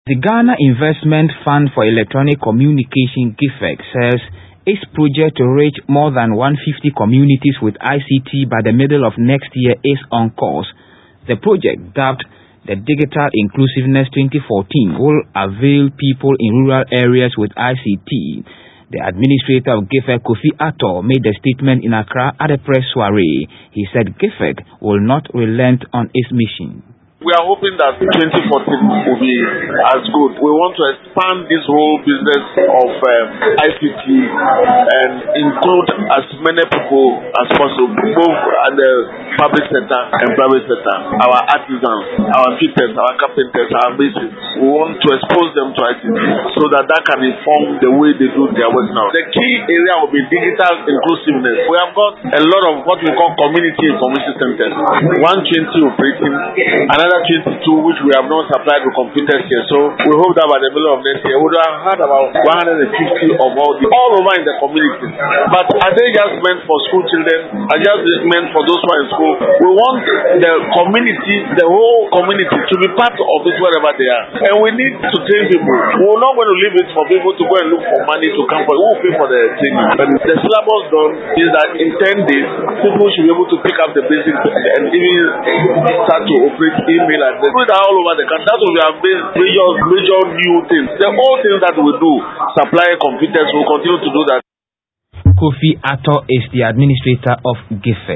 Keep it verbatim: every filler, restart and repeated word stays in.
The Ghana Investment Fund for Electronic Communication (G I F E C) says its project to reach more than one hundred fifty communities with I C T by the middle of next year is on course. The project, dubbed the Digital Inclusiveness twenty fourteen, will avail people in rural areas with I C T. The administrator of G I F E C, Kofi Attor, made the statement in Accra at a press soiree. He said G I F E C will not relent on its mission. We are hoping that twenty fourteen will be as good. We want to expand this whole business of um, I C T and include as many people as possible, both at the public sector and private sector. Our artisans, our fitters, our carpenters, our masons. We want to expose them to I C T so that that can inform the way they do their work now. The key area will be digital inclusiveness. We have got a lot of what we call community information centers. one hundred twenty operating, another twenty-two which we have not supplied with computers here. So we hope that by the middle of next year we would have had about one hundred fifty of all the, all over in the community. But are they just meant for school children? Are just meant for those who are in school? We want the community, the whole community, to be part of it wherever they are. And we need to train people. We're not going to leave it for people to go and look for money to come for it. We will pay for the training. But the syllabus done is that in ten days people should be able to pick up the basics and even start to operate email and do that all over the country. That will be our major, major new things. The whole things that we do, supply computers, will continue to do that. Kofi Attor is the administrator of G I F E C.